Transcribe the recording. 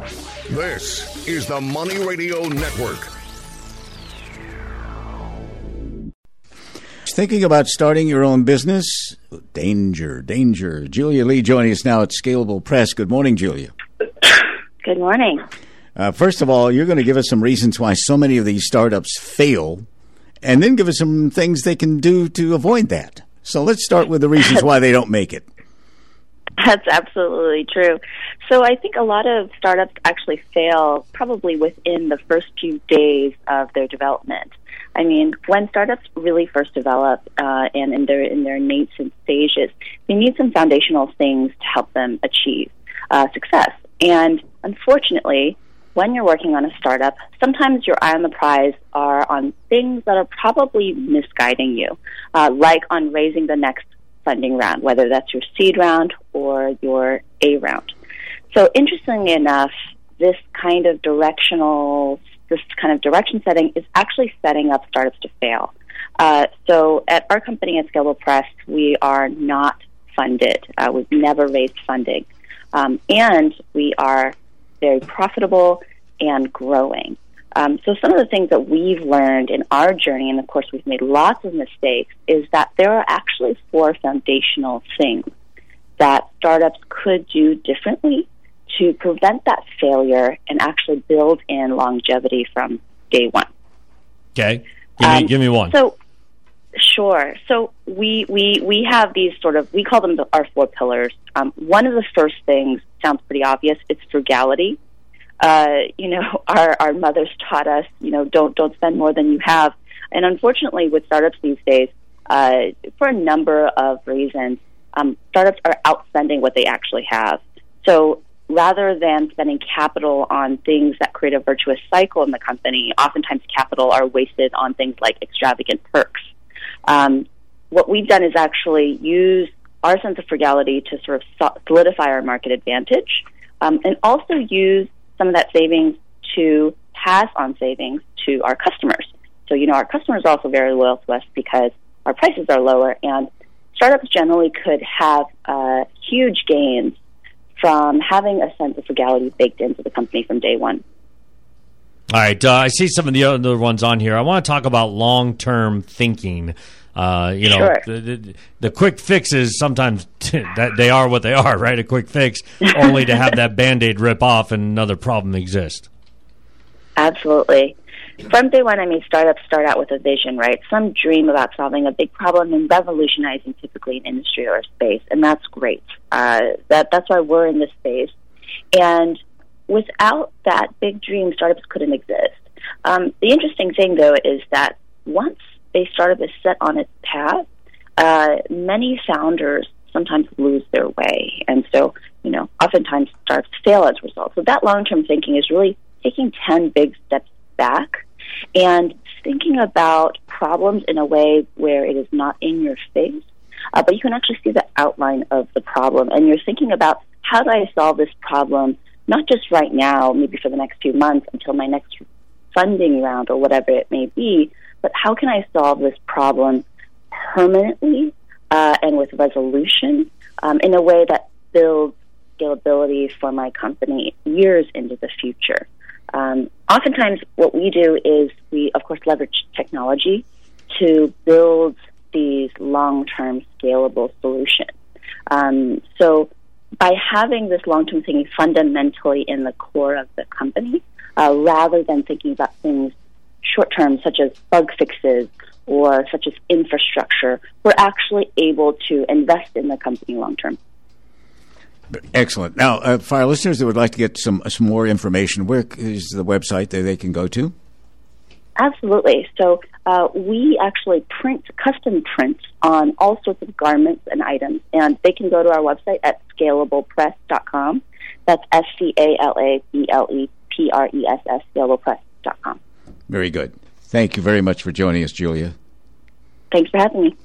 This is the Money Radio Network. Thinking about starting your own business? Danger. Julia Lee joining us now at Scalable Press. Good morning, Julia. Good morning. First of all, you're going to give us some reasons why so many of these startups fail, and then give us some things they can do to avoid that. So let's start with the reasons why they don't make it. That's absolutely true. So I think a lot of startups actually fail probably within the first few days of their development. I mean, when startups really first develop and in their nascent stages, they need some foundational things to help them achieve success. And unfortunately, when you're working on a startup, sometimes your eye on the prize are on things that are probably misguiding you, like on raising the next funding round, whether that's your seed round or your A round. So interestingly enough, this kind of direction setting is actually setting up startups to fail. So at our company at Scalable Press, we are not funded. We've never raised funding. And we are very profitable and growing. So some of the things that we've learned in our journey, and of course we've made lots of mistakes, is that there are actually 4 foundational things that startups could do differently to prevent that failure and actually build in longevity from day one. Okay. Give me one. So, sure. So we have these we call them our 4 pillars. One of the first things sounds pretty obvious. It's frugality. Our mothers taught us, don't spend more than you have. And unfortunately, with startups these days, for a number of reasons, startups are outspending what they actually have. So rather than spending capital on things that create a virtuous cycle in the company, oftentimes capital are wasted on things like extravagant perks. What we've done is actually use our sense of frugality to sort of solidify our market advantage, and also use some of that savings to pass on savings to our customers. So, our customers are also very loyal to us because our prices are lower, and startups generally could have huge gains from having a sense of frugality baked into the company from day one. All right. I see some of the other ones on here. I want to talk about long-term thinking. Sure. The quick fixes sometimes that they are what they are, right? A quick fix, only to have that Band-Aid rip off and another problem exist. Absolutely. From day one, startups start out with a vision, right? Some dream about solving a big problem and revolutionizing typically an industry or a space, and that's great. That's why we're in this space. And without that big dream, startups couldn't exist. The interesting thing, though, is that once a startup is set on its path, many founders sometimes lose their way. And so, oftentimes startups fail as a result. So that long-term thinking is really taking 10 big steps back and thinking about problems in a way where it is not in your face, but you can actually see the outline of the problem. And you're thinking about, how do I solve this problem, not just right now, maybe for the next few months until my next funding round or whatever it may be, but how can I solve this problem permanently and with resolution in a way that builds scalability for my company years into the future? Oftentimes what we do is we, of course, leverage technology to build these long-term scalable solutions. So by having this long-term thinking fundamentally in the core of the company, rather than thinking about things short-term, such as bug fixes or such as infrastructure, we're actually able to invest in the company long-term. Excellent. Now, for our listeners that would like to get some more information, where is the website that they can go to? Absolutely. So we actually print custom prints on all sorts of garments and items, and they can go to our website at scalablepress.com. That's SCALABLEPRESS, scalablepress.com. Very good. Thank you very much for joining us, Julia. Thanks for having me.